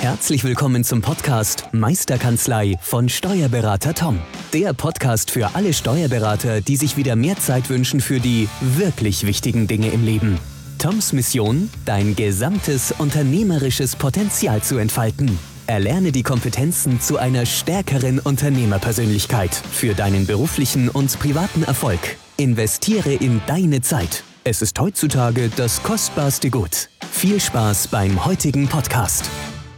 Herzlich willkommen zum Podcast Meisterkanzlei von Steuerberater Tom. Der Podcast für alle Steuerberater, die sich wieder mehr Zeit wünschen für die wirklich wichtigen Dinge im Leben. Toms Mission, dein gesamtes unternehmerisches Potenzial zu entfalten. Erlerne die Kompetenzen zu einer stärkeren Unternehmerpersönlichkeit für deinen beruflichen und privaten Erfolg. Investiere in deine Zeit. Es ist heutzutage das kostbarste Gut. Viel Spaß beim heutigen Podcast.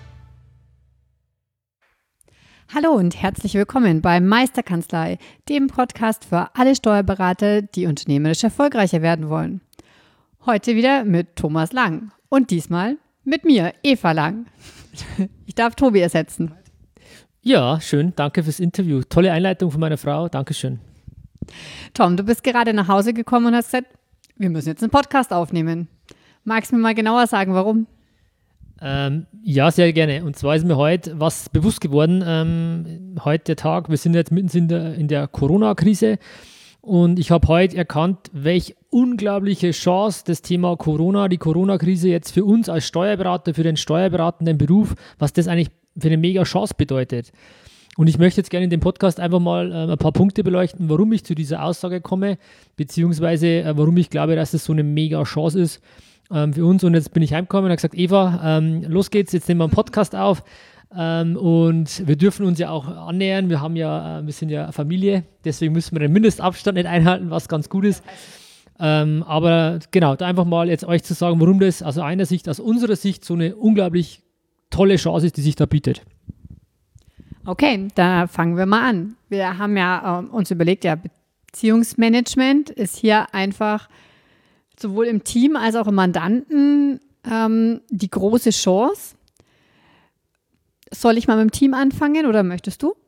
Hallo und herzlich willkommen bei Meisterkanzlei, dem Podcast für alle Steuerberater, die unternehmerisch erfolgreicher werden wollen. Heute wieder mit Thomas Lang und diesmal mit mir, Eva Lang. Ich darf Tobi ersetzen. Ja, schön. Danke fürs Interview. Tolle Einleitung von meiner Frau. Dankeschön. Tom, du bist gerade nach Hause gekommen und hast gesagt, wir müssen jetzt einen Podcast aufnehmen. Magst du mir mal genauer sagen, warum? Ja, sehr gerne. Und zwar ist mir heute was bewusst geworden. Heute der Tag, wir sind jetzt mitten in der Corona-Krise und ich habe heute erkannt, welche unglaubliche Chance das Thema Corona, die Corona-Krise jetzt für uns als Steuerberater, für den steuerberatenden Beruf, was das eigentlich für eine mega Chance bedeutet. Und ich möchte jetzt gerne in dem Podcast einfach mal ein paar Punkte beleuchten, warum ich zu dieser Aussage komme, beziehungsweise warum ich glaube, dass es so eine mega Chance ist für uns. Und jetzt bin ich heimgekommen und habe gesagt, Eva, los geht's, jetzt nehmen wir einen Podcast auf. Und wir dürfen uns ja auch annähern. Wir sind ja Familie, deswegen müssen wir den Mindestabstand nicht einhalten, was ganz gut ist. Aber genau, da einfach mal jetzt euch zu sagen, warum das aus unserer Sicht so eine unglaublich tolle Chance ist, die sich da bietet. Okay, da fangen wir mal an. Wir haben ja uns überlegt, ja, Beziehungsmanagement ist hier einfach sowohl im Team als auch im Mandanten die große Chance. Soll ich mal mit dem Team anfangen oder möchtest du?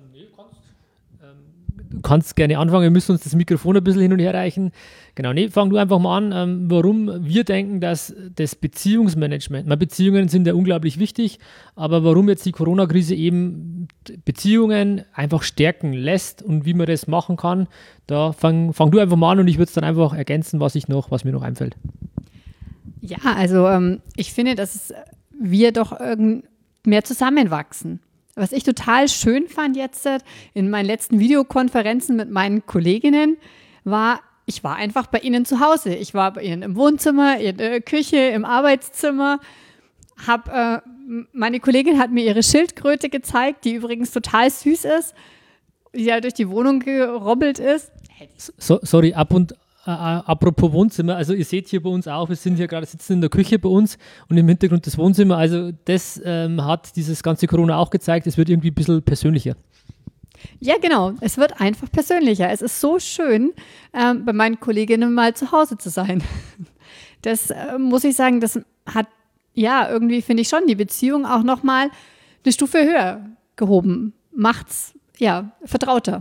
Du kannst gerne anfangen, wir müssen uns das Mikrofon ein bisschen hin und her reichen. Genau, fang du einfach mal an, warum wir denken, dass das Beziehungsmanagement, Beziehungen sind ja unglaublich wichtig, aber warum jetzt die Corona-Krise eben Beziehungen einfach stärken lässt und wie man das machen kann, da fang du einfach mal an und ich würde es dann einfach ergänzen, was mir noch einfällt. Ja, also ich finde, dass wir doch mehr zusammenwachsen. Was ich total schön fand jetzt in meinen letzten Videokonferenzen mit meinen Kolleginnen, ich war einfach bei ihnen zu Hause. Ich war bei ihnen im Wohnzimmer, in der Küche, im Arbeitszimmer. Meine Kollegin hat mir ihre Schildkröte gezeigt, die übrigens total süß ist, die ja durch die Wohnung gerobbelt ist. Sorry, apropos Wohnzimmer, also ihr seht hier bei uns auch, wir sind hier gerade sitzen in der Küche bei uns und im Hintergrund das Wohnzimmer, also das hat dieses ganze Corona auch gezeigt, es wird irgendwie ein bisschen persönlicher. Ja, genau, es wird einfach persönlicher. Es ist so schön, bei meinen Kolleginnen mal zu Hause zu sein. Das muss ich sagen, das hat, ja, irgendwie finde ich schon die Beziehung auch nochmal eine Stufe höher gehoben. Macht's, ja, vertrauter.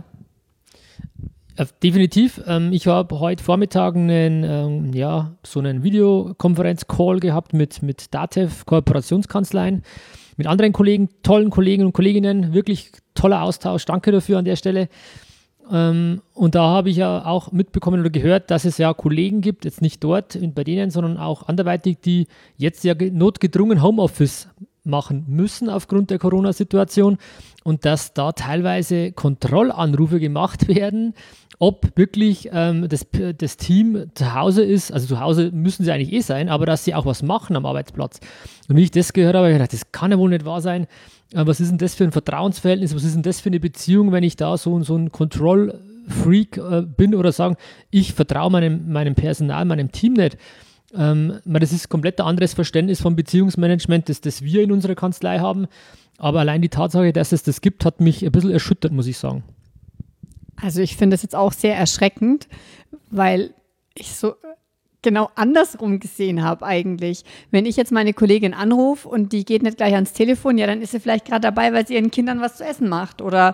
Definitiv. Ich habe heute Vormittag so einen Videokonferenz-Call gehabt mit DATEV Kooperationskanzleien, mit anderen Kollegen, tollen Kollegen und Kolleginnen, wirklich toller Austausch. Danke dafür an der Stelle. Und da habe ich ja auch mitbekommen oder gehört, dass es ja Kollegen gibt, jetzt nicht dort bei denen, sondern auch anderweitig, die jetzt ja notgedrungen Homeoffice machen müssen aufgrund der Corona-Situation und dass da teilweise Kontrollanrufe gemacht werden, ob wirklich das Team zu Hause ist, also zu Hause müssen sie eigentlich sein, aber dass sie auch was machen am Arbeitsplatz. Und wie ich das gehört habe, habe ich gedacht, das kann ja wohl nicht wahr sein. Was ist denn das für ein Vertrauensverhältnis, was ist denn das für eine Beziehung, wenn ich da so ein Control-Freak bin oder sagen, ich vertraue meinem Personal, meinem Team nicht. Das ist komplett ein anderes Verständnis vom Beziehungsmanagement, das wir in unserer Kanzlei haben. Aber allein die Tatsache, dass es das gibt, hat mich ein bisschen erschüttert, muss ich sagen. Also ich finde es jetzt auch sehr erschreckend, weil ich so genau andersrum gesehen habe eigentlich. Wenn ich jetzt meine Kollegin anrufe und die geht nicht gleich ans Telefon, ja, dann ist sie vielleicht gerade dabei, weil sie ihren Kindern was zu essen macht oder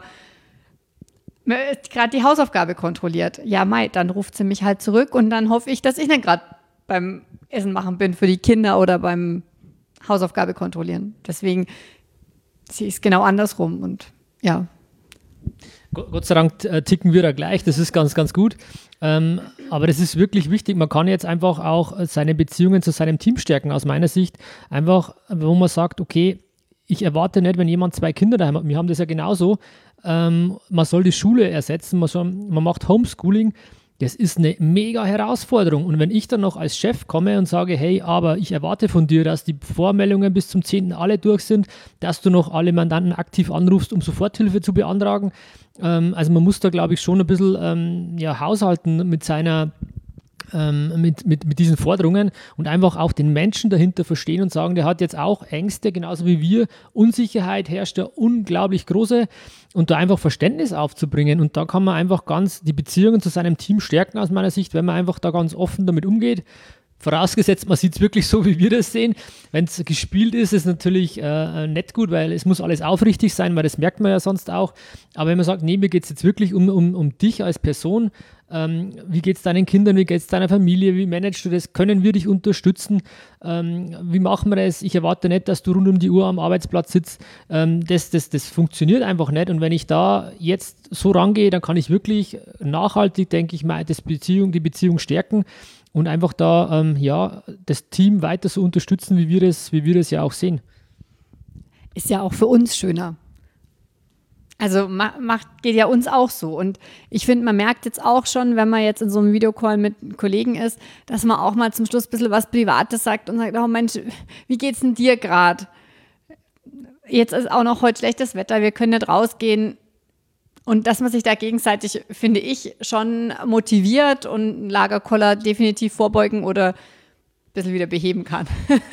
gerade die Hausaufgabe kontrolliert. Ja, dann ruft sie mich halt zurück und dann hoffe ich, dass ich nicht gerade beim Essen machen bin für die Kinder oder beim Hausaufgabe kontrollieren. Deswegen, sie ist genau andersrum und ja. Gott sei Dank ticken wir da gleich, das ist ganz, ganz gut. Aber das ist wirklich wichtig. Man kann jetzt einfach auch seine Beziehungen zu seinem Team stärken, aus meiner Sicht. Einfach, wo man sagt, okay, ich erwarte nicht, wenn jemand 2 Kinder daheim hat, wir haben das ja genauso, man soll die Schule ersetzen, man macht Homeschooling. Das ist eine mega Herausforderung. Und wenn ich dann noch als Chef komme und sage, hey, aber ich erwarte von dir, dass die Vormeldungen bis zum 10. alle durch sind, dass du noch alle Mandanten aktiv anrufst, um Soforthilfe zu beantragen. Also man muss da, glaube ich, schon ein bisschen haushalten mit seiner mit diesen Forderungen und einfach auch den Menschen dahinter verstehen und sagen, der hat jetzt auch Ängste, genauso wie wir. Unsicherheit herrscht ja unglaublich große und da einfach Verständnis aufzubringen. Und da kann man einfach ganz die Beziehungen zu seinem Team stärken aus meiner Sicht, wenn man einfach da ganz offen damit umgeht. Vorausgesetzt, man sieht es wirklich so, wie wir das sehen. Wenn es gespielt ist, ist es natürlich nicht gut, weil es muss alles aufrichtig sein, weil das merkt man ja sonst auch. Aber wenn man sagt, nee, mir geht es jetzt wirklich um dich als Person, wie geht es deinen Kindern, wie geht es deiner Familie, wie managst du das, können wir dich unterstützen, wie machen wir das, ich erwarte nicht, dass du rund um die Uhr am Arbeitsplatz sitzt, das funktioniert einfach nicht und wenn ich da jetzt so rangehe, dann kann ich wirklich nachhaltig, denke ich mal, die Beziehung stärken und einfach da das Team weiter so unterstützen, wie wir das ja auch sehen. Ist ja auch für uns schöner. Also geht ja uns auch so. Und ich finde, man merkt jetzt auch schon, wenn man jetzt in so einem Videocall mit Kollegen ist, dass man auch mal zum Schluss ein bisschen was Privates sagt und sagt, oh Mensch, wie geht's denn dir gerade? Jetzt ist auch noch heute schlechtes Wetter, wir können nicht rausgehen. Und dass man sich da gegenseitig, finde ich, schon motiviert und einen Lagerkoller definitiv vorbeugen oder ein bisschen wieder beheben kann.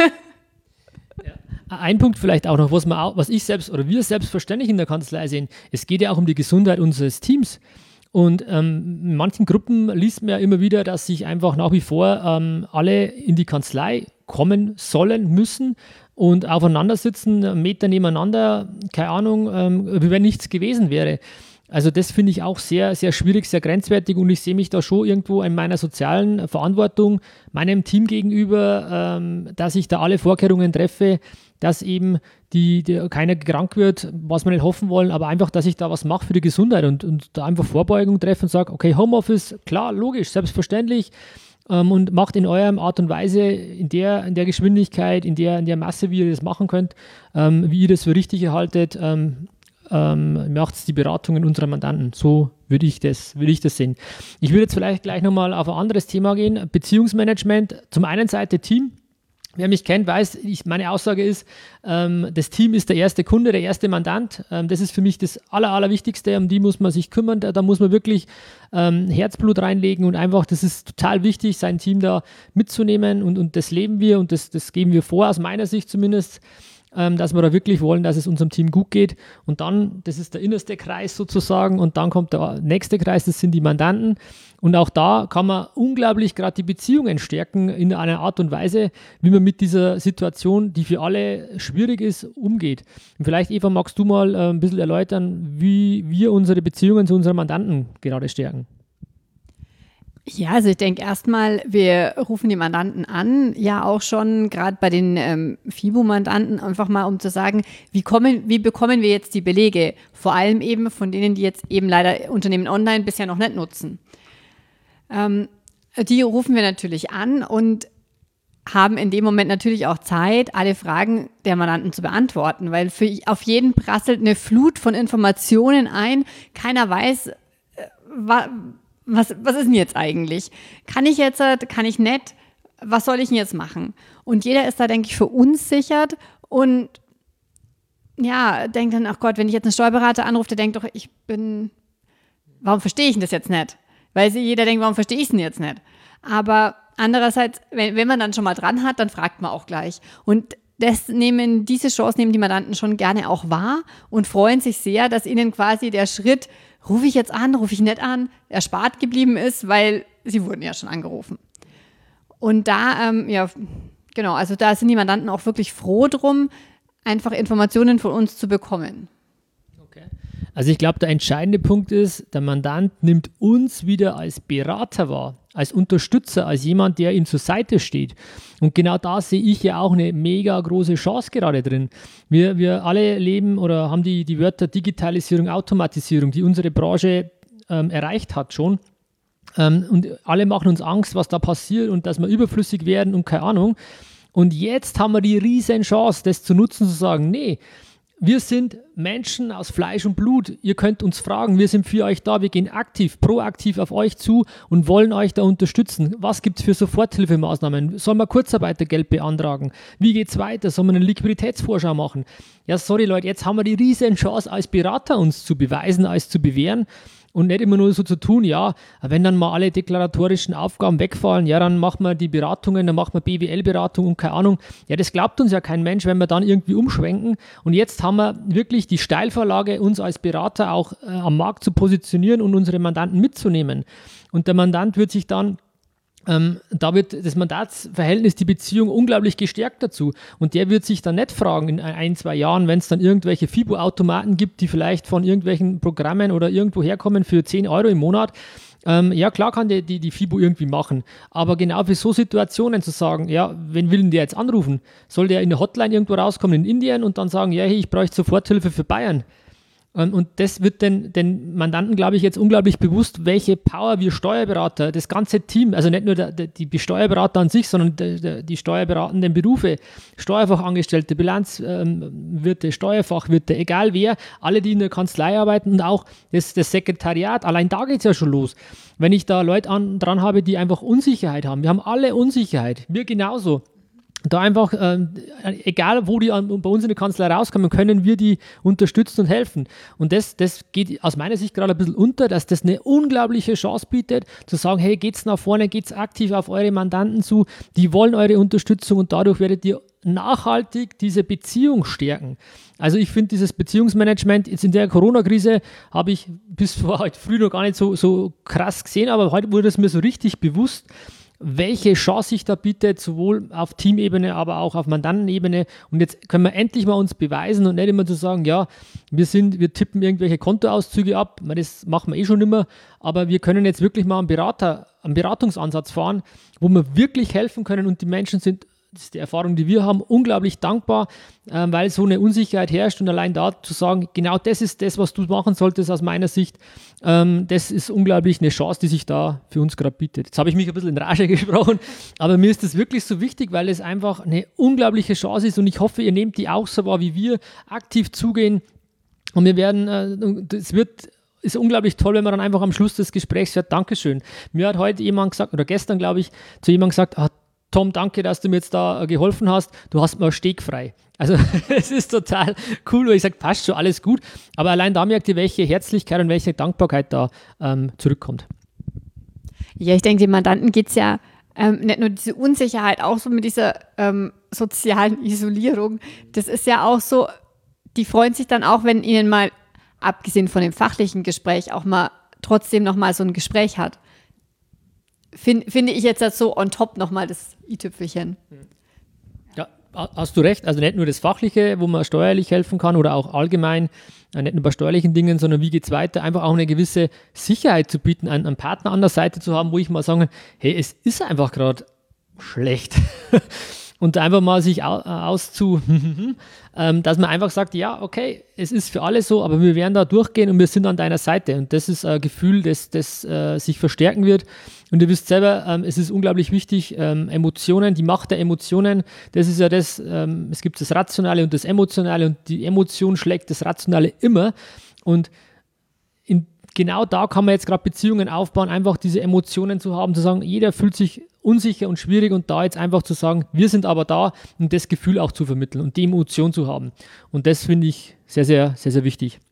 Ein Punkt vielleicht auch noch, was ich selbst oder wir selbstverständlich in der Kanzlei sehen, es geht ja auch um die Gesundheit unseres Teams. Und in manchen Gruppen liest man ja immer wieder, dass sich einfach nach wie vor alle in die Kanzlei kommen sollen, müssen und aufeinander sitzen, 1 Meter nebeneinander, keine Ahnung, wie wenn nichts gewesen wäre. Also das finde ich auch sehr, sehr schwierig, sehr grenzwertig und ich sehe mich da schon irgendwo in meiner sozialen Verantwortung meinem Team gegenüber, dass ich da alle Vorkehrungen treffe, dass eben keiner krank wird, was wir nicht hoffen wollen, aber einfach, dass ich da was mache für die Gesundheit und da einfach Vorbeugung treffe und sage, okay, Homeoffice, klar, logisch, selbstverständlich und macht in eurer Art und Weise, in der Geschwindigkeit, in der Masse, wie ihr das machen könnt, wie ihr das für richtig erhaltet, macht die Beratungen unserer Mandanten. So würde ich das sehen. Ich würde jetzt vielleicht gleich nochmal auf ein anderes Thema gehen. Beziehungsmanagement. Zum einen Seite Team. Wer mich kennt, weiß, meine Aussage ist, das Team ist der erste Kunde, der erste Mandant. Das ist für mich das Allerwichtigste, um die muss man sich kümmern. Da muss man wirklich Herzblut reinlegen und einfach, das ist total wichtig, sein Team da mitzunehmen und das leben wir und das geben wir vor, aus meiner Sicht zumindest, dass wir da wirklich wollen, dass es unserem Team gut geht. Und dann, das ist der innerste Kreis sozusagen, und dann kommt der nächste Kreis, das sind die Mandanten. Und auch da kann man unglaublich gerade die Beziehungen stärken in einer Art und Weise, wie man mit dieser Situation, die für alle schwierig ist, umgeht. Und vielleicht, Eva, magst du mal ein bisschen erläutern, wie wir unsere Beziehungen zu unseren Mandanten gerade stärken? Ja, also ich denke erstmal, wir rufen die Mandanten an, ja auch schon gerade bei den FIBO-Mandanten einfach mal, um zu sagen, wie bekommen wir jetzt die Belege? Vor allem eben von denen, die jetzt eben leider Unternehmen online bisher noch nicht nutzen. Die rufen wir natürlich an und haben in dem Moment natürlich auch Zeit, alle Fragen der Mandanten zu beantworten, weil auf jeden prasselt eine Flut von Informationen ein. Keiner weiß, was ist denn jetzt eigentlich? Kann ich jetzt, kann ich nicht? Was soll ich denn jetzt machen? Und jeder ist da, denke ich, verunsichert und ja, denkt dann, ach Gott, wenn ich jetzt einen Steuerberater anrufe, der denkt doch, warum verstehe ich denn das jetzt nicht? Weil jeder denkt, warum verstehe ich es denn jetzt nicht? Aber andererseits, wenn man dann schon mal dran hat, dann fragt man auch gleich. Und diese Chance nehmen die Mandanten schon gerne auch wahr und freuen sich sehr, dass ihnen quasi der Schritt, rufe ich jetzt an, rufe ich nicht an, erspart geblieben ist, weil sie wurden ja schon angerufen. Und da, genau, also da sind die Mandanten auch wirklich froh drum, einfach Informationen von uns zu bekommen. Okay. Also ich glaube, der entscheidende Punkt ist, der Mandant nimmt uns wieder als Berater wahr, als Unterstützer, als jemand, der ihm zur Seite steht. Und genau da sehe ich ja auch eine mega große Chance gerade drin. Wir alle leben oder haben die Wörter Digitalisierung, Automatisierung, die unsere Branche erreicht hat schon. Und alle machen uns Angst, was da passiert und dass wir überflüssig werden und keine Ahnung. Und jetzt haben wir die riesen Chance, das zu nutzen, zu sagen, nee, wir sind Menschen aus Fleisch und Blut. Ihr könnt uns fragen, wir sind für euch da. Wir gehen aktiv, proaktiv auf euch zu und wollen euch da unterstützen. Was gibt es für Soforthilfemaßnahmen? Sollen wir Kurzarbeitergeld beantragen? Wie geht es weiter? Sollen wir eine Liquiditätsvorschau machen? Ja, sorry Leute, jetzt haben wir die riesen Chance, als Berater uns zu beweisen, als zu bewähren. Und nicht immer nur so zu tun, ja, wenn dann mal alle deklaratorischen Aufgaben wegfallen, ja, dann machen wir die Beratungen, dann machen wir BWL-Beratung und keine Ahnung. Ja, das glaubt uns ja kein Mensch, wenn wir dann irgendwie umschwenken. Und jetzt haben wir wirklich die Steilvorlage, uns als Berater auch am Markt zu positionieren und unsere Mandanten mitzunehmen. Und der Mandant wird sich dann da wird das Mandatsverhältnis, die Beziehung unglaublich gestärkt dazu. Und der wird sich dann nicht fragen in 1-2 Jahren, wenn es dann irgendwelche FIBO-Automaten gibt, die vielleicht von irgendwelchen Programmen oder irgendwo herkommen für 10 Euro im Monat. Ja, klar kann die FIBO irgendwie machen. Aber genau für so Situationen zu sagen, ja, wen will denn der jetzt anrufen? Soll der in der Hotline irgendwo rauskommen in Indien und dann sagen, ja, hey, ich bräuchte Soforthilfe für Bayern? Und das wird den Mandanten, glaube ich, jetzt unglaublich bewusst, welche Power wir Steuerberater, das ganze Team, also nicht nur die Steuerberater an sich, sondern die steuerberatenden Berufe, Steuerfachangestellte, Bilanzwirte, Steuerfachwirte, egal wer, alle, die in der Kanzlei arbeiten und auch das Sekretariat, allein da geht es ja schon los. Wenn ich da Leute dran habe, die einfach Unsicherheit haben, wir haben alle Unsicherheit, wir genauso. Da einfach, egal wo die bei uns in der Kanzlei rauskommen, können wir die unterstützen und helfen. Und das geht aus meiner Sicht gerade ein bisschen unter, dass das eine unglaubliche Chance bietet, zu sagen, hey, geht's nach vorne, geht's aktiv auf eure Mandanten zu, die wollen eure Unterstützung und dadurch werdet ihr nachhaltig diese Beziehung stärken. Also ich finde dieses Beziehungsmanagement, jetzt in der Corona-Krise habe ich bis vor heute früh noch gar nicht so krass gesehen, aber heute wurde es mir so richtig bewusst, welche Chance sich da bietet, sowohl auf Teamebene, aber auch auf Mandantenebene. Und jetzt können wir endlich mal uns beweisen und nicht immer zu sagen, ja, wir tippen irgendwelche Kontoauszüge ab, das machen wir schon immer, aber wir können jetzt wirklich mal einen Beratungsansatz fahren, wo wir wirklich helfen können und die Menschen sind, das ist die Erfahrung, die wir haben, unglaublich dankbar, weil so eine Unsicherheit herrscht und allein da zu sagen, genau das ist das, was du machen solltest aus meiner Sicht, das ist unglaublich eine Chance, die sich da für uns gerade bietet. Jetzt habe ich mich ein bisschen in Rage gesprochen, aber mir ist das wirklich so wichtig, weil es einfach eine unglaubliche Chance ist und ich hoffe, ihr nehmt die auch so wahr, wie wir aktiv zugehen und wir werden, ist unglaublich toll, wenn man dann einfach am Schluss des Gesprächs hört, Dankeschön. Mir hat heute jemand gesagt, oder gestern glaube ich, zu jemandem gesagt, Tom, danke, dass du mir jetzt da geholfen hast. Du hast mal Steg frei. Also es ist total cool, weil ich sage, passt schon, alles gut. Aber allein da merkt ihr, welche Herzlichkeit und welche Dankbarkeit da zurückkommt. Ja, ich denke, den Mandanten geht es ja nicht nur diese Unsicherheit, auch so mit dieser sozialen Isolierung. Das ist ja auch so, die freuen sich dann auch, wenn ihnen mal, abgesehen von dem fachlichen Gespräch, auch mal trotzdem nochmal so ein Gespräch hat. Finde ich jetzt so on top nochmal das i-Tüpfelchen. Ja, hast du recht. Also nicht nur das Fachliche, wo man steuerlich helfen kann oder auch allgemein, nicht nur bei steuerlichen Dingen, sondern wie geht es weiter, einfach auch eine gewisse Sicherheit zu bieten, einen Partner an der Seite zu haben, wo ich mal sagen kann, hey, es ist einfach gerade schlecht. Und einfach mal sich dass man einfach sagt, ja, okay, es ist für alle so, aber wir werden da durchgehen und wir sind an deiner Seite. Und das ist ein Gefühl, das sich verstärken wird. Und ihr wisst selber, es ist unglaublich wichtig, Emotionen, die Macht der Emotionen, das ist ja das, es gibt das Rationale und das Emotionale und die Emotion schlägt das Rationale immer. Und genau da kann man jetzt gerade Beziehungen aufbauen, einfach diese Emotionen zu haben, zu sagen, jeder fühlt sich unsicher und schwierig und da jetzt einfach zu sagen, wir sind aber da, um das Gefühl auch zu vermitteln und die Emotion zu haben. Und das finde ich sehr, sehr, sehr, sehr wichtig.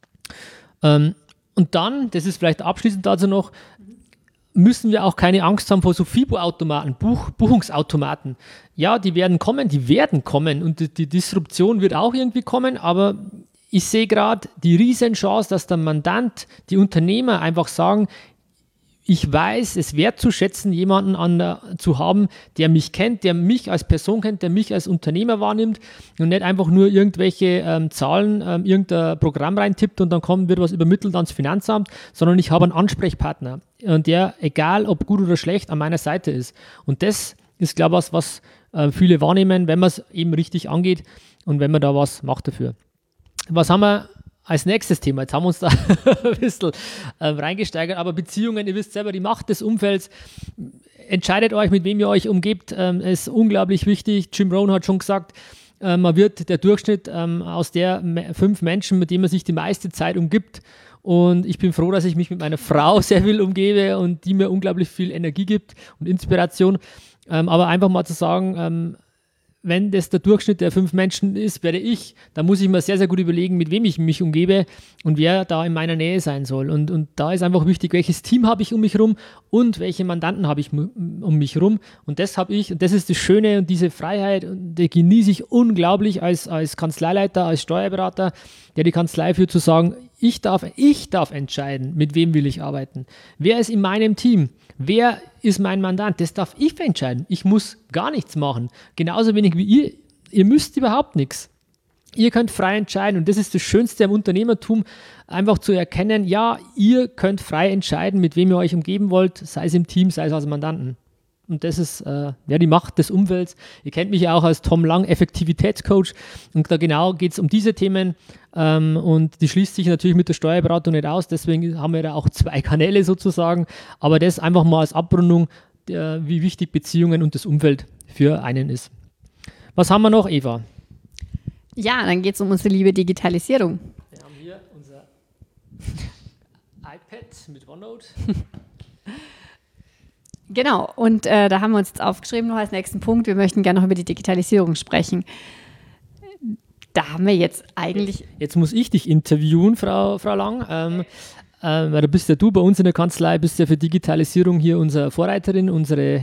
Und dann, das ist vielleicht abschließend dazu noch, müssen wir auch keine Angst haben vor so FIBO-Automaten, Buchungsautomaten. Ja, die werden kommen und die Disruption wird auch irgendwie kommen, aber ich sehe gerade die Riesenchance, dass der Mandant, die Unternehmer einfach sagen, ich weiß, es wertzuschätzen, jemanden zu haben, der mich kennt, der mich als Person kennt, der mich als Unternehmer wahrnimmt und nicht einfach nur irgendwelche Zahlen, irgendein Programm reintippt und dann wird was übermittelt ans Finanzamt, sondern ich habe einen Ansprechpartner, der, egal ob gut oder schlecht, an meiner Seite ist. Und das ist, glaube ich, was viele wahrnehmen, wenn man es eben richtig angeht und wenn man da was macht dafür. Was haben wir als nächstes Thema. Jetzt haben wir uns da ein bisschen reingesteigert, aber Beziehungen, ihr wisst selber, die Macht des Umfelds. Entscheidet euch, mit wem ihr euch umgebt, ist unglaublich wichtig. Jim Rohn hat schon gesagt, man wird der Durchschnitt aus der 5 Menschen, mit denen man sich die meiste Zeit umgibt. Und ich bin froh, dass ich mich mit meiner Frau sehr viel umgebe und die mir unglaublich viel Energie gibt und Inspiration. Aber einfach mal zu sagen, wenn das der Durchschnitt der 5 Menschen ist, werde ich, dann muss ich mir sehr, sehr gut überlegen, mit wem ich mich umgebe und wer da in meiner Nähe sein soll. Und da ist einfach wichtig, welches Team habe ich um mich herum und welche Mandanten habe ich um mich herum. Und das habe ich, und das ist das Schöne und diese Freiheit, und die genieße ich unglaublich als Kanzleileiter, als Steuerberater, der die Kanzlei führt, zu sagen, ich darf entscheiden, mit wem will ich arbeiten. Wer ist in meinem Team? Wer ist mein Mandant? Das darf ich entscheiden. Ich muss gar nichts machen. Genauso wenig wie ihr. Ihr müsst überhaupt nichts. Ihr könnt frei entscheiden und das ist das Schönste am Unternehmertum, einfach zu erkennen, ja, ihr könnt frei entscheiden, mit wem ihr euch umgeben wollt, sei es im Team, sei es als Mandanten. Und das ist die Macht des Umfelds. Ihr kennt mich ja auch als Tom Lang, Effektivitätscoach. Und da genau geht es um diese Themen. Und die schließt sich natürlich mit der Steuerberatung nicht aus. Deswegen haben wir da auch 2 Kanäle sozusagen. Aber das einfach mal als Abrundung, wie wichtig Beziehungen und das Umfeld für einen ist. Was haben wir noch, Eva? Ja, dann geht es um unsere liebe Digitalisierung. Wir haben hier unser iPad mit OneNote. Genau, und da haben wir uns jetzt aufgeschrieben noch als nächsten Punkt, wir möchten gerne noch über die Digitalisierung sprechen. Da haben wir jetzt eigentlich... Jetzt muss ich dich interviewen, Frau Lang, weil du bist ja bei uns in der Kanzlei, bist ja für Digitalisierung hier unsere Vorreiterin, unsere,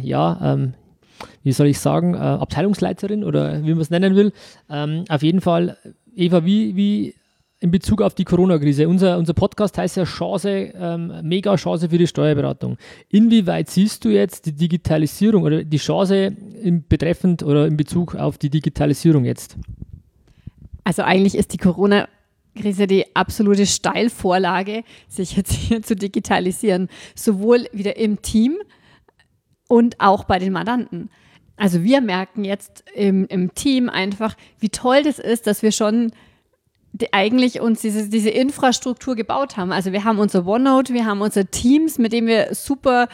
wie soll ich sagen, Abteilungsleiterin oder wie man es nennen will. Auf jeden Fall, Eva, wie in Bezug auf die Corona-Krise. Unser Podcast heißt ja Chance, Mega-Chance für die Steuerberatung. Inwieweit siehst du jetzt die Digitalisierung oder die Chance betreffend oder in Bezug auf die Digitalisierung jetzt? Also eigentlich ist die Corona-Krise die absolute Steilvorlage, sich jetzt hier zu digitalisieren. Sowohl wieder im Team und auch bei den Mandanten. Also wir merken jetzt im Team einfach, wie toll das ist, dass wir schon eigentlich uns diese Infrastruktur gebaut haben. Also wir haben unser OneNote, wir haben unsere Teams, mit denen wir super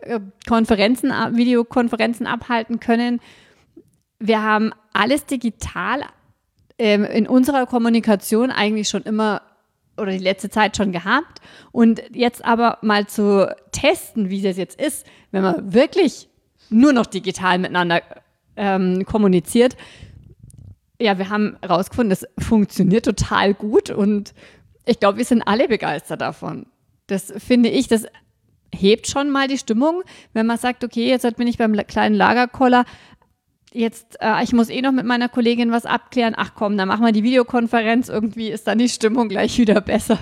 Videokonferenzen abhalten können. Wir haben alles digital in unserer Kommunikation eigentlich schon immer oder die letzte Zeit schon gehabt. Und jetzt aber mal zu testen, wie das jetzt ist, wenn man wirklich nur noch digital miteinander kommuniziert. Ja, wir haben herausgefunden, das funktioniert total gut und ich glaube, wir sind alle begeistert davon. Das finde ich, das hebt schon mal die Stimmung, wenn man sagt, okay, jetzt bin ich beim kleinen Lagerkoller, jetzt, ich muss noch mit meiner Kollegin was abklären, ach komm, dann machen wir die Videokonferenz, irgendwie ist dann die Stimmung gleich wieder besser.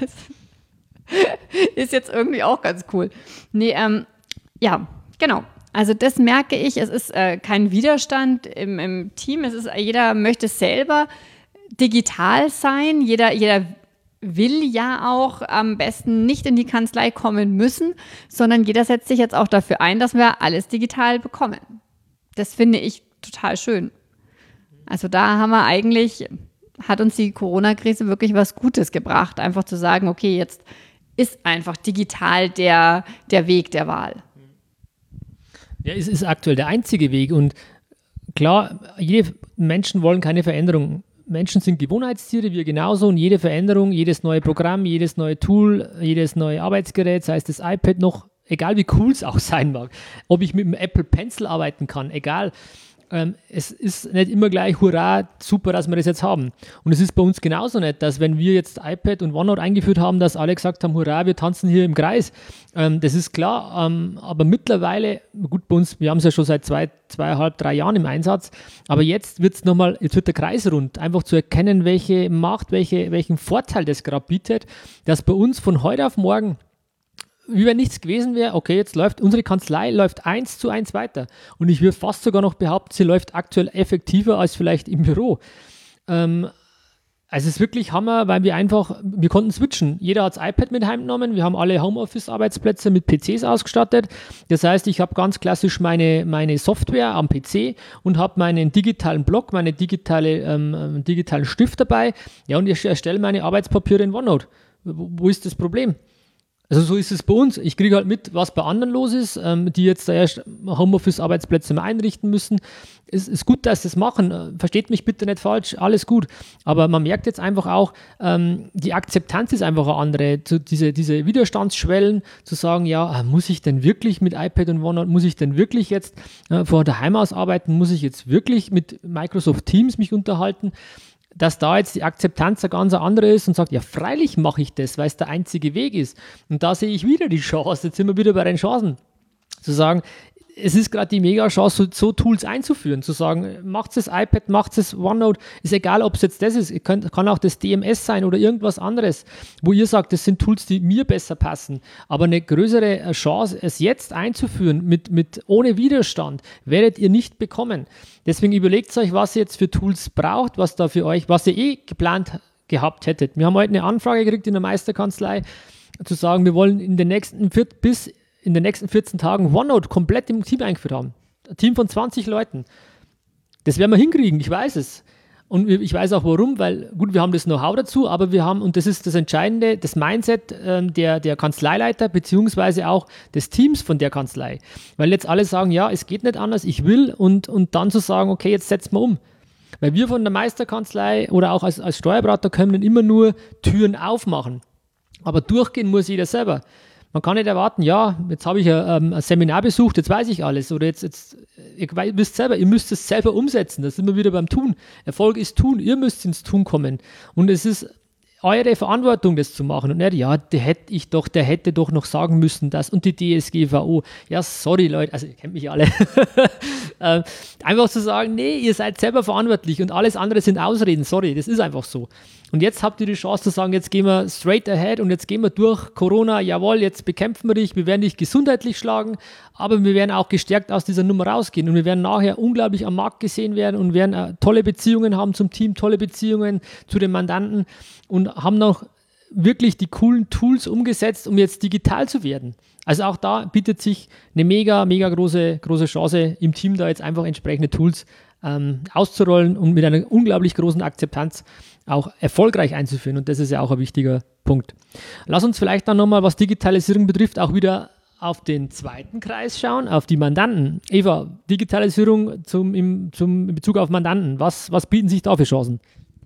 Ist jetzt irgendwie auch ganz cool. Nee, ja, genau. Also das merke ich, es ist kein Widerstand im Team, jeder möchte selber digital sein, jeder will ja auch am besten nicht in die Kanzlei kommen müssen, sondern jeder setzt sich jetzt auch dafür ein, dass wir alles digital bekommen. Das finde ich total schön. Also da hat uns die Corona-Krise wirklich was Gutes gebracht, einfach zu sagen, okay, jetzt ist einfach digital der Weg der Wahl. Ja, es ist aktuell der einzige Weg und klar, Menschen wollen keine Veränderung. Menschen sind Gewohnheitstiere, wir genauso und jede Veränderung, jedes neue Programm, jedes neue Tool, jedes neue Arbeitsgerät, sei es das iPad noch, egal wie cool es auch sein mag, ob ich mit dem Apple Pencil arbeiten kann, egal. Es ist nicht immer gleich, hurra, super, dass wir das jetzt haben. Und es ist bei uns genauso nicht, dass wenn wir jetzt iPad und OneNote eingeführt haben, dass alle gesagt haben, hurra, wir tanzen hier im Kreis. Das ist klar, aber mittlerweile, gut, bei uns, wir haben es ja schon seit 2,5, 3 Jahren im Einsatz, aber jetzt wird der Kreis rund, einfach zu erkennen, welche Macht, welchen Vorteil das gerade bietet, dass bei uns von heute auf morgen wie wenn nichts gewesen wäre, okay, jetzt läuft unsere Kanzlei 1:1 weiter. Und ich würde fast sogar noch behaupten, sie läuft aktuell effektiver als vielleicht im Büro. Also es ist wirklich Hammer, weil wir konnten switchen. Jeder hat das iPad mit heimgenommen, wir haben alle Homeoffice-Arbeitsplätze mit PCs ausgestattet. Das heißt, ich habe ganz klassisch meine Software am PC und habe meinen digitalen Block, meine digitalen Stift dabei. Ja, und ich erstelle meine Arbeitspapiere in OneNote. Wo ist das Problem? Also so ist es bei uns. Ich kriege halt mit, was bei anderen los ist, die jetzt da erst Homeoffice-Arbeitsplätze mal einrichten müssen. Es ist gut, dass sie es machen. Versteht mich bitte nicht falsch, alles gut. Aber man merkt jetzt einfach auch, die Akzeptanz ist einfach eine andere. Diese Widerstandsschwellen zu sagen, ja, muss ich denn wirklich mit iPad und OneNote, muss ich denn wirklich jetzt von daheim aus arbeiten, muss ich jetzt wirklich mit Microsoft Teams mich unterhalten? Dass da jetzt die Akzeptanz eine ganz andere ist und sagt, ja, freilich mache ich das, weil es der einzige Weg ist. Und da sehe ich wieder die Chance, jetzt sind wir wieder bei den Chancen, zu sagen, es ist gerade die Mega-Chance, so Tools einzuführen, zu sagen, macht das iPad, macht das OneNote, ist egal, ob es jetzt das ist, kann auch das DMS sein oder irgendwas anderes, wo ihr sagt, das sind Tools, die mir besser passen, aber eine größere Chance, es jetzt einzuführen, ohne Widerstand, werdet ihr nicht bekommen. Deswegen überlegt euch, was ihr jetzt für Tools braucht, was da für euch, was ihr geplant gehabt hättet. Wir haben heute eine Anfrage gekriegt in der Meisterkanzlei, zu sagen, wir wollen in den nächsten 14 Tagen OneNote komplett im Team eingeführt haben. Ein Team von 20 Leuten. Das werden wir hinkriegen, ich weiß es. Und ich weiß auch warum, weil, gut, wir haben das Know-how dazu, aber wir haben, und das ist das Entscheidende, das Mindset der Kanzleileiter beziehungsweise auch des Teams von der Kanzlei. Weil jetzt alle sagen, ja, es geht nicht anders, ich will, und dann zu sagen, okay, jetzt setzen wir um. Weil wir von der Meisterkanzlei oder auch als Steuerberater können immer nur Türen aufmachen. Aber durchgehen muss jeder selber. Man kann nicht erwarten, ja, jetzt habe ich ein Seminar besucht, jetzt weiß ich alles. Oder jetzt ihr müsst es selber umsetzen. Da sind wir wieder beim Tun. Erfolg ist Tun, ihr müsst ins Tun kommen. Und es ist eure Verantwortung, das zu machen. Und nicht, ja, der hätte doch noch sagen müssen, das und die DSGVO. Ja, sorry, Leute, also ihr kennt mich alle. Einfach zu sagen, nee, ihr seid selber verantwortlich und alles andere sind Ausreden. Sorry, das ist einfach so. Und jetzt habt ihr die Chance zu sagen, jetzt gehen wir straight ahead und jetzt gehen wir durch Corona, jawohl, jetzt bekämpfen wir dich, wir werden dich gesundheitlich schlagen, aber wir werden auch gestärkt aus dieser Nummer rausgehen und wir werden nachher unglaublich am Markt gesehen werden und werden tolle Beziehungen haben zum Team, tolle Beziehungen zu den Mandanten und haben noch wirklich die coolen Tools umgesetzt, um jetzt digital zu werden. Also auch da bietet sich eine mega große Chance im Team, da jetzt einfach entsprechende Tools auszurollen und mit einer unglaublich großen Akzeptanz auch erfolgreich einzuführen. Und das ist ja auch ein wichtiger Punkt. Lass uns vielleicht dann nochmal, was Digitalisierung betrifft, auch auf den zweiten Kreis schauen, auf die Mandanten. Eva, Digitalisierung in Bezug auf Mandanten, was bieten sich da für Chancen?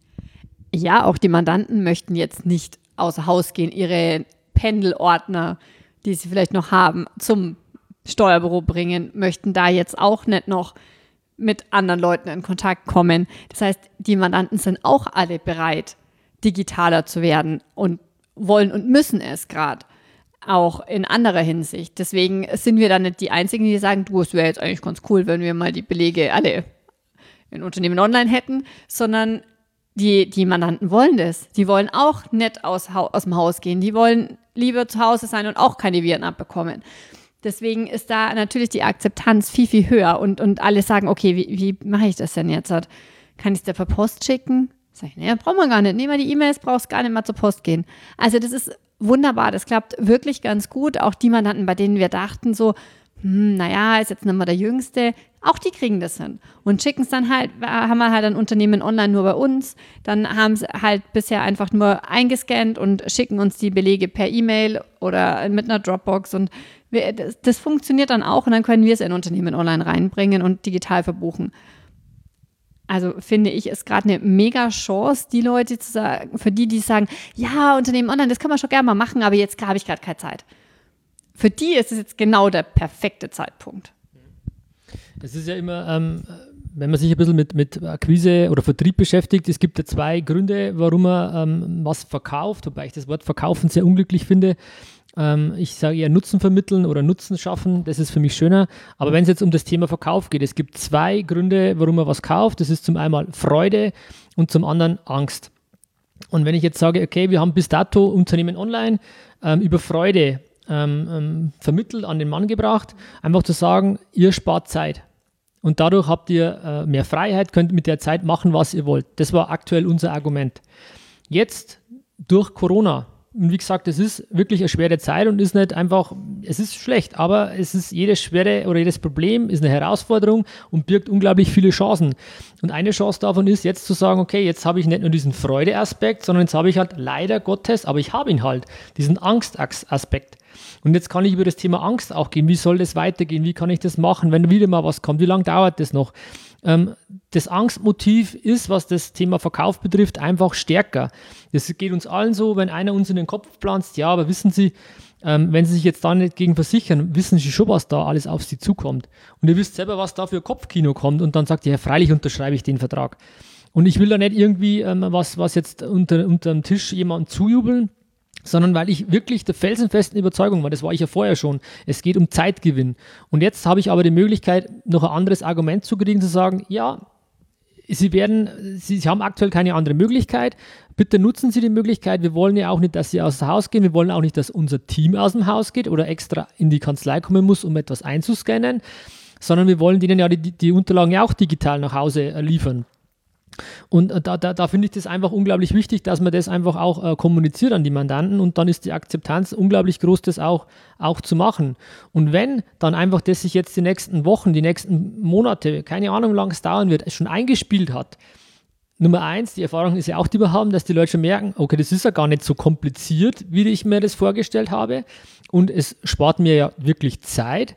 Ja, auch die Mandanten möchten jetzt nicht außer Haus gehen, ihre Pendelordner, die sie vielleicht noch haben, zum Steuerbüro bringen, möchten da jetzt auch nicht noch mit anderen Leuten in Kontakt kommen. Das heißt, die Mandanten sind auch alle bereit, digitaler zu werden und wollen und müssen es gerade, auch in anderer Hinsicht. Deswegen sind wir dann nicht die Einzigen, die sagen, es wäre jetzt eigentlich ganz cool, wenn wir mal die Belege alle in Unternehmen online hätten, sondern die Mandanten wollen das. Die wollen auch nicht aus dem Haus gehen. Die wollen lieber zu Hause sein und auch keine Viren abbekommen. Deswegen ist da natürlich die Akzeptanz viel höher und alle sagen, okay, wie mache ich das denn jetzt? Kann ich es dir per Post schicken? Sag ich, nee, brauchen wir gar nicht. Nehmen wir die E-Mails, brauchst gar nicht mal zur Post gehen. Also das ist wunderbar, das klappt wirklich ganz gut. Auch die Mandanten, bei denen wir dachten so, ist jetzt nicht mal der Jüngste, auch die kriegen das hin und schicken es dann halt, haben wir halt ein Unternehmen online nur bei uns, dann haben sie halt bisher einfach nur eingescannt und schicken uns die Belege per E-Mail oder mit einer Dropbox und das funktioniert dann auch und dann können wir es in Unternehmen online reinbringen und digital verbuchen. Also finde ich, ist gerade eine mega Chance, die Leute zu sagen, für die sagen, ja, Unternehmen online, das kann man schon gerne mal machen, aber jetzt habe ich gerade keine Zeit. Für die ist es jetzt genau der perfekte Zeitpunkt. Es ist ja immer, wenn man sich ein bisschen mit Akquise oder Vertrieb beschäftigt, es gibt ja zwei Gründe, warum man was verkauft, wobei ich das Wort verkaufen sehr unglücklich finde. Ich sage eher Nutzen vermitteln oder Nutzen schaffen, das ist für mich schöner. Aber wenn es jetzt um das Thema Verkauf geht, es gibt zwei Gründe, warum man was kauft. Das ist zum einen Freude und zum anderen Angst. Und wenn ich jetzt sage, okay, wir haben bis dato Unternehmen online über Freude vermittelt, an den Mann gebracht, einfach zu sagen, ihr spart Zeit. und dadurch habt ihr mehr Freiheit, könnt mit der Zeit machen, was ihr wollt. Das war aktuell unser Argument. Jetzt durch Corona, und wie gesagt, es ist wirklich eine schwere Zeit und ist nicht einfach, es ist schlecht, aber es ist jedes Schwere oder jedes Problem ist eine Herausforderung und birgt unglaublich viele Chancen. Und eine Chance davon ist jetzt zu sagen, okay, jetzt habe ich nicht nur diesen Freudeaspekt, sondern jetzt habe ich halt leider Gottes, aber ich habe ihn halt, diesen Angstaspekt. Und jetzt kann ich über das Thema Angst auch gehen. Wie soll das weitergehen? Wie kann ich das machen, wenn wieder mal was kommt? Wie lange dauert das noch? Das Angstmotiv ist, was das Thema Verkauf betrifft, einfach stärker. Das geht uns allen so, wenn einer uns in den Kopf pflanzt, ja, aber wissen Sie, wenn Sie sich jetzt da nicht gegen versichern, wissen Sie schon, was da alles auf Sie zukommt. Und ihr wisst selber, was da für Kopfkino kommt und dann sagt ihr, ja, freilich unterschreibe ich den Vertrag. Und ich will da nicht irgendwie was jetzt unter dem Tisch jemandem zujubeln, sondern weil ich wirklich der felsenfesten Überzeugung war, das war ich ja vorher schon, es geht um Zeitgewinn. Und jetzt habe ich aber die Möglichkeit, noch ein anderes Argument zu kriegen, zu sagen, ja, Sie haben aktuell keine andere Möglichkeit, bitte nutzen Sie die Möglichkeit, wir wollen ja auch nicht, dass Sie aus dem Haus gehen, wir wollen auch nicht, dass unser Team aus dem Haus geht oder extra in die Kanzlei kommen muss, um etwas einzuscannen, sondern wir wollen denen ja die Unterlagen ja auch digital nach Hause liefern. Und da finde ich das einfach unglaublich wichtig, dass man das einfach auch kommuniziert an die Mandanten und dann ist die Akzeptanz unglaublich groß, das auch zu machen. Und wenn dann einfach das sich jetzt die nächsten Wochen, die nächsten Monate, keine Ahnung, wie lange es dauern wird, schon eingespielt hat. Nummer 1, die Erfahrung ist ja auch, die wir haben, dass die Leute schon merken, okay, das ist ja gar nicht so kompliziert, wie ich mir das vorgestellt habe und es spart mir ja wirklich Zeit.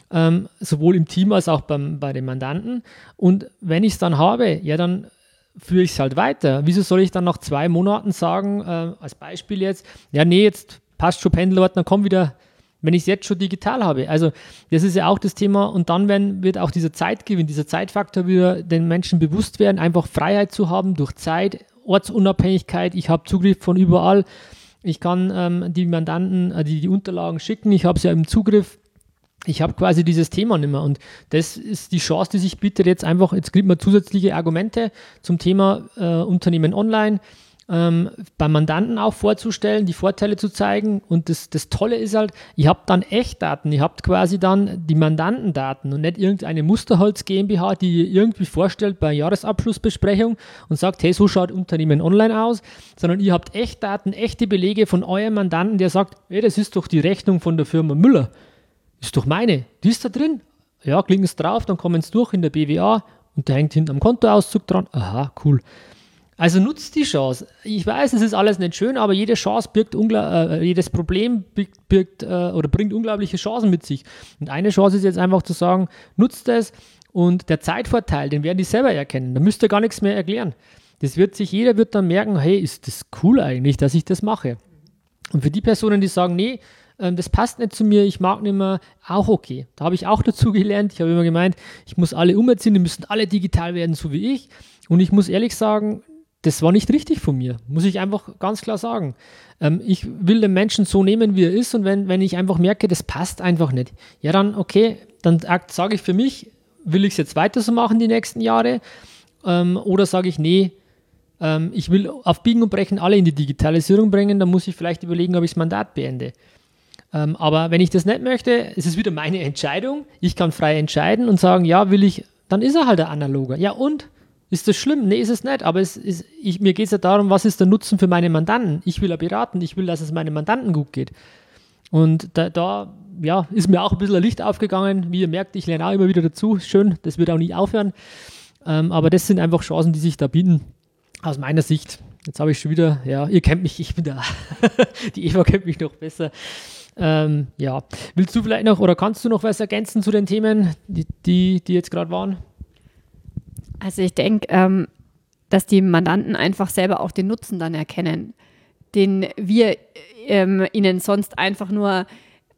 Sowohl im Team als auch bei den Mandanten. Und wenn ich es dann habe, ja, dann führe ich es halt weiter. Wieso soll ich dann nach 2 Monaten sagen, als Beispiel jetzt, ja, nee, jetzt passt schon Pendelordner, komm wieder, wenn ich es jetzt schon digital habe. Also das ist ja auch das Thema und dann wird auch dieser Zeitgewinn, dieser Zeitfaktor wieder den Menschen bewusst werden, einfach Freiheit zu haben durch Zeit, Ortsunabhängigkeit, ich habe Zugriff von überall, ich kann die Mandanten die Unterlagen schicken, ich habe sie ja im Zugriff. Ich habe quasi dieses Thema nicht mehr und das ist die Chance, die sich bietet jetzt kriegt man zusätzliche Argumente zum Thema Unternehmen online, beim Mandanten auch vorzustellen, die Vorteile zu zeigen und das Tolle ist halt, ihr habt dann Echtdaten, ihr habt quasi dann die Mandantendaten und nicht irgendeine Musterholz GmbH, die ihr irgendwie vorstellt bei Jahresabschlussbesprechung und sagt, hey, so schaut Unternehmen online aus, sondern ihr habt Echtdaten, echte Belege von eurem Mandanten, der sagt, hey, das ist doch die Rechnung von der Firma Müller. Ist doch meine, die ist da drin. Ja, klicken Sie drauf, dann kommen Sie durch in der BWA und da hängt hinten am Kontoauszug dran. Aha, cool. Also nutzt die Chance. Ich weiß, es ist alles nicht schön, aber jede Chance jedes Problem bringt unglaubliche Chancen mit sich. Und eine Chance ist jetzt einfach zu sagen, nutzt es und der Zeitvorteil, den werden die selber erkennen. Da müsst ihr gar nichts mehr erklären. Jeder wird dann merken, hey, ist das cool eigentlich, dass ich das mache. Und für die Personen, die sagen, nee, das passt nicht zu mir, ich mag nicht mehr, auch okay. Da habe ich auch dazu gelernt. Ich habe immer gemeint, ich muss alle umerziehen, die müssen alle digital werden, so wie ich. Und ich muss ehrlich sagen, das war nicht richtig von mir, muss ich einfach ganz klar sagen. Ich will den Menschen so nehmen, wie er ist und wenn ich einfach merke, das passt einfach nicht, ja dann okay, dann sage ich für mich, will ich es jetzt weiter so machen die nächsten Jahre oder sage ich, nee, ich will auf Biegen und Brechen alle in die Digitalisierung bringen, dann muss ich vielleicht überlegen, ob ich das Mandat beende. Aber wenn ich das nicht möchte, ist es wieder meine Entscheidung. Ich kann frei entscheiden und sagen, ja, will ich, dann ist er halt ein Analoger. Ja und? Ist das schlimm? Nee, ist es nicht. Aber mir geht es ja darum, was ist der Nutzen für meine Mandanten? Ich will ja beraten, ich will, dass es meinen Mandanten gut geht. Und da ist mir auch ein bisschen ein Licht aufgegangen. Wie ihr merkt, ich lerne auch immer wieder dazu. Schön, das wird auch nie aufhören. Aber das sind einfach Chancen, die sich da bieten, aus meiner Sicht. Jetzt habe ich schon wieder, ja, ihr kennt mich, ich bin da. Die Eva kennt mich noch besser. Willst du vielleicht noch oder kannst du noch was ergänzen zu den Themen, die jetzt gerade waren? Also ich denke, dass die Mandanten einfach selber auch den Nutzen dann erkennen, den wir ihnen sonst einfach nur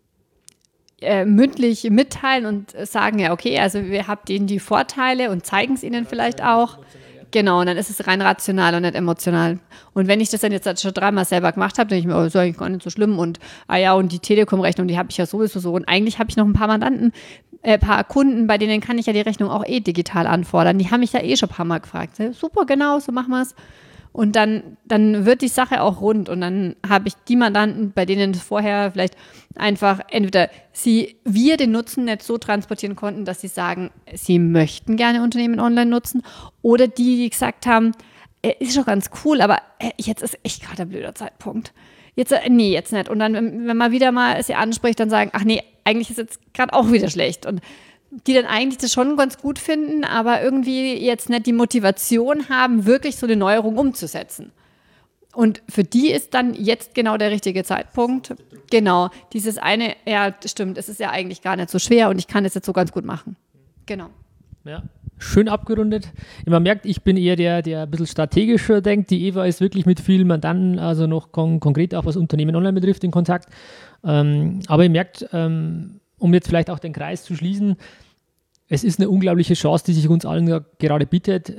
mündlich mitteilen und sagen, ja okay, also wir haben denen die Vorteile und zeigen es ihnen vielleicht auch. Genau, und dann ist es rein rational und nicht emotional. Und wenn ich das dann jetzt schon 3-mal selber gemacht habe, denke ich mir, oh, ist eigentlich gar nicht so schlimm. Und und die Telekom-Rechnung, die habe ich ja sowieso so. Und eigentlich habe ich noch ein paar Kunden, bei denen kann ich ja die Rechnung auch digital anfordern. Die haben mich ja schon ein paar Mal gefragt. Super, genau, so machen wir es. Und dann wird die Sache auch rund. Und dann habe ich die Mandanten, bei denen es vorher vielleicht einfach entweder wir den Nutzen nicht so transportieren konnten, dass sie sagen, sie möchten gerne Unternehmen online nutzen, oder die gesagt haben, ist schon ganz cool, aber jetzt ist echt gerade ein blöder Zeitpunkt. Jetzt nicht. Und dann, wenn man wieder mal sie anspricht, dann sagen, ach nee, eigentlich ist jetzt gerade auch wieder schlecht. Und die dann eigentlich das schon ganz gut finden, aber irgendwie jetzt nicht die Motivation haben, wirklich so eine Neuerung umzusetzen. Und für die ist dann jetzt genau der richtige Zeitpunkt. Genau, dieses eine, ja, stimmt, es ist ja eigentlich gar nicht so schwer und ich kann es jetzt so ganz gut machen. Genau. Ja, schön abgerundet. Man merkt, ich bin eher der ein bisschen strategischer denkt. Die Eva ist wirklich mit vielen Mandanten, also noch konkret auch was Unternehmen online betrifft, in Kontakt. Aber ihr merkt, um jetzt vielleicht auch den Kreis zu schließen, es ist eine unglaubliche Chance, die sich uns allen gerade bietet.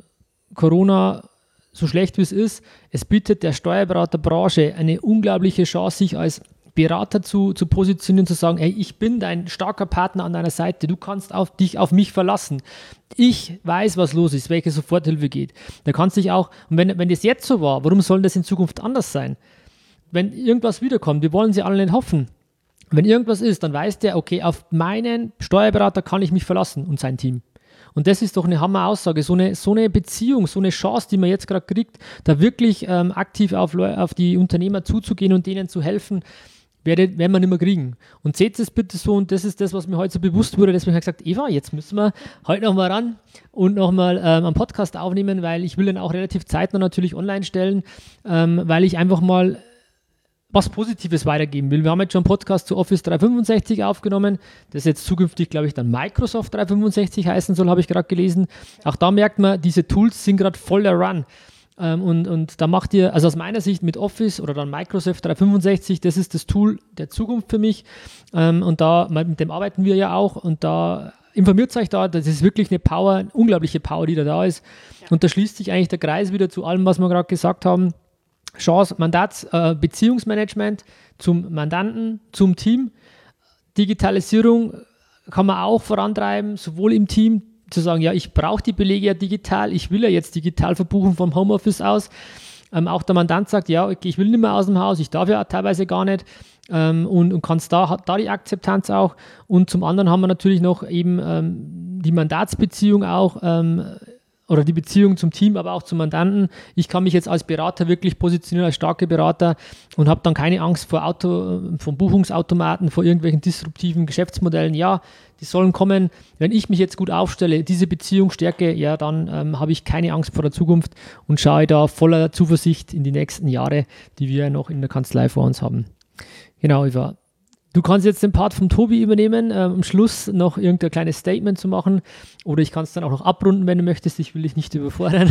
Corona, so schlecht wie es ist, es bietet der Steuerberaterbranche eine unglaubliche Chance, sich als Berater zu positionieren, zu sagen, hey, ich bin dein starker Partner an deiner Seite, du kannst dich auf mich verlassen. Ich weiß, was los ist, welche Soforthilfe geht. Da kannst du dich auch, und wenn das jetzt so war, warum soll das in Zukunft anders sein? Wenn irgendwas wiederkommt, wir wollen sie alle nicht hoffen. Wenn irgendwas ist, dann weiß der, okay, auf meinen Steuerberater kann ich mich verlassen und sein Team. Und das ist doch eine Hammer-Aussage, so eine Beziehung, so eine Chance, die man jetzt gerade kriegt, da wirklich aktiv auf die Unternehmer zuzugehen und denen zu helfen, werden wir nicht mehr kriegen. Und seht es bitte so, und das ist das, was mir heute so bewusst wurde, deswegen habe ich gesagt, Eva, jetzt müssen wir heute nochmal ran und nochmal einen Podcast aufnehmen, weil ich will den auch relativ zeitnah natürlich online stellen, weil ich einfach mal was Positives weitergeben will. Wir haben jetzt schon einen Podcast zu Office 365 aufgenommen, das jetzt zukünftig, glaube ich, dann Microsoft 365 heißen soll, habe ich gerade gelesen. Auch da merkt man, diese Tools sind gerade voller Run. Und da macht ihr, also aus meiner Sicht mit Office oder dann Microsoft 365, das ist das Tool der Zukunft für mich. Und mit dem arbeiten wir ja auch. Und da informiert euch da, das ist wirklich eine Power, eine unglaubliche Power, die da ist. Ja. Und da schließt sich eigentlich der Kreis wieder zu allem, was wir gerade gesagt haben. Chance, Beziehungsmanagement zum Mandanten, zum Team. Digitalisierung kann man auch vorantreiben, sowohl im Team, zu sagen, ja, ich brauche die Belege ja digital, ich will ja jetzt digital verbuchen vom Homeoffice aus. Auch der Mandant sagt, ja, okay, ich will nicht mehr aus dem Haus, ich darf ja teilweise gar nicht und kannst hat da die Akzeptanz auch. Und zum anderen haben wir natürlich noch eben die Mandatsbeziehung auch, oder die Beziehung zum Team, aber auch zum Mandanten. Ich kann mich jetzt als Berater wirklich positionieren, als starke Berater und habe dann keine Angst vor Buchungsautomaten, vor irgendwelchen disruptiven Geschäftsmodellen. Ja, die sollen kommen. Wenn ich mich jetzt gut aufstelle, diese Beziehung stärke, ja, dann habe ich keine Angst vor der Zukunft und schaue da voller Zuversicht in die nächsten Jahre, die wir noch in der Kanzlei vor uns haben. Genau, Eva. Du kannst jetzt den Part vom Tobi übernehmen, am Schluss noch irgendein kleines Statement zu machen, oder ich kann es dann auch noch abrunden, wenn du möchtest, ich will dich nicht überfordern.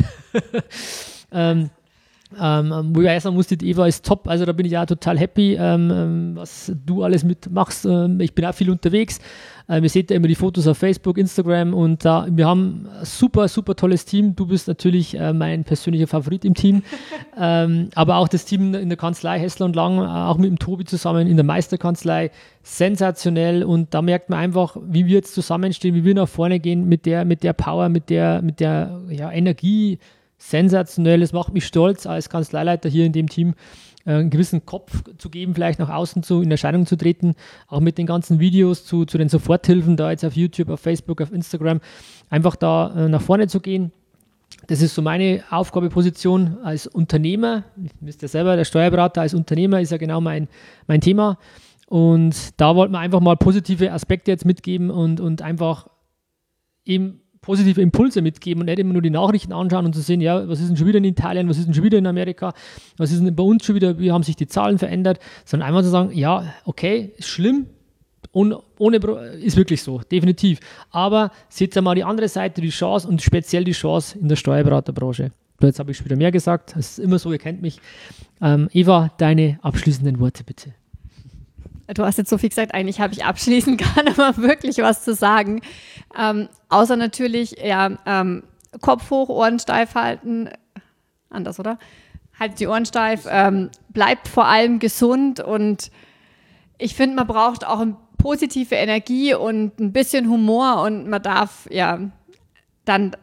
Wo ich sagen muss, die Eva ist top, also da bin ich ja total happy, was du alles mitmachst. Ich bin auch viel unterwegs. Ihr seht ja immer die Fotos auf Facebook, Instagram und wir haben ein super, super tolles Team. Du bist natürlich mein persönlicher Favorit im Team, aber auch das Team in der Kanzlei Hessler und Lang, auch mit dem Tobi zusammen in der Meisterkanzlei, sensationell, und da merkt man einfach, wie wir jetzt zusammenstehen, wie wir nach vorne gehen mit der Power, mit der Energie. Sensationell, es macht mich stolz, als Kanzleileiter hier in dem Team einen gewissen Kopf zu geben, vielleicht nach außen in Erscheinung zu treten, auch mit den ganzen Videos zu den Soforthilfen, da jetzt auf YouTube, auf Facebook, auf Instagram, einfach da nach vorne zu gehen. Das ist so meine Aufgabeposition als Unternehmer. Ihr wisst ja selber, der Steuerberater als Unternehmer ist ja genau mein Thema, und da wollten wir einfach mal positive Aspekte jetzt mitgeben und einfach eben positive Impulse mitgeben und nicht immer nur die Nachrichten anschauen und zu sehen, ja, was ist denn schon wieder in Italien, was ist denn schon wieder in Amerika, was ist denn bei uns schon wieder, wie haben sich die Zahlen verändert, sondern einfach zu sagen, ja, okay, ist schlimm, ist wirklich so, definitiv. Aber seht einmal die andere Seite, die Chance, und speziell die Chance in der Steuerberaterbranche. Jetzt habe ich schon wieder mehr gesagt, es ist immer so, ihr kennt mich. Eva, deine abschließenden Worte bitte. Du hast jetzt so viel gesagt, eigentlich habe ich abschließend gar nicht mal wirklich was zu sagen. Außer natürlich, Kopf hoch, Ohren steif halten. Anders, oder? Halt die Ohren steif, bleibt vor allem gesund, und ich finde, man braucht auch eine positive Energie und ein bisschen Humor, und man darf dann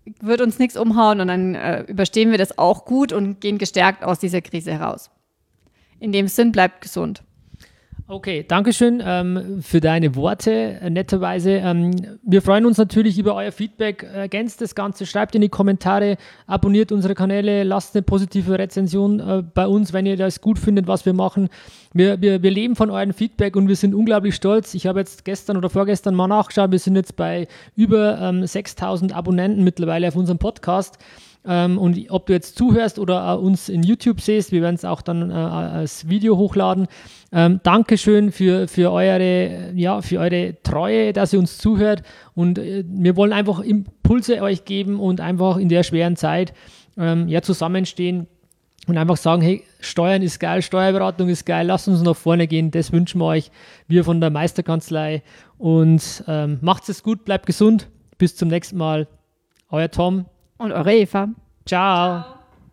wird uns nichts umhauen und dann überstehen wir das auch gut und gehen gestärkt aus dieser Krise heraus. In dem Sinn, bleibt gesund. Okay, Dankeschön für deine Worte, netterweise. Wir freuen uns natürlich über euer Feedback. Ergänzt das Ganze, schreibt in die Kommentare, abonniert unsere Kanäle, lasst eine positive Rezension bei uns, wenn ihr das gut findet, was wir machen. Wir leben von eurem Feedback und wir sind unglaublich stolz. Ich habe jetzt gestern oder vorgestern mal nachgeschaut, wir sind jetzt bei über 6.000 Abonnenten mittlerweile auf unserem Podcast. Und ob du jetzt zuhörst oder uns in YouTube siehst, wir werden es auch dann als Video hochladen. Dankeschön für eure Treue, dass ihr uns zuhört. Und wir wollen einfach Impulse euch geben und einfach in der schweren Zeit zusammenstehen und einfach sagen, hey, Steuern ist geil, Steuerberatung ist geil, lasst uns nach vorne gehen. Das wünschen wir euch, wir von der Meisterkanzlei. Und macht's es gut, bleibt gesund. Bis zum nächsten Mal. Euer Tom. Und eure Eva. Ciao.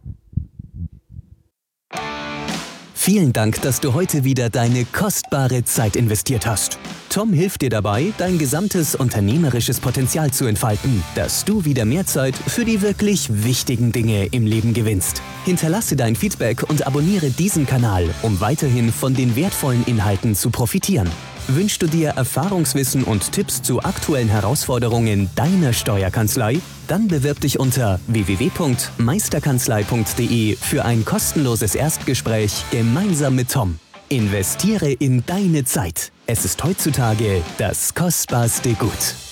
Vielen Dank, dass du heute wieder deine kostbare Zeit investiert hast. Tom hilft dir dabei, dein gesamtes unternehmerisches Potenzial zu entfalten, dass du wieder mehr Zeit für die wirklich wichtigen Dinge im Leben gewinnst. Hinterlasse dein Feedback und abonniere diesen Kanal, um weiterhin von den wertvollen Inhalten zu profitieren. Wünschst du dir Erfahrungswissen und Tipps zu aktuellen Herausforderungen deiner Steuerkanzlei? Dann bewirb dich unter www.meisterkanzlei.de für ein kostenloses Erstgespräch gemeinsam mit Tom. Investiere in deine Zeit. Es ist heutzutage das kostbarste Gut.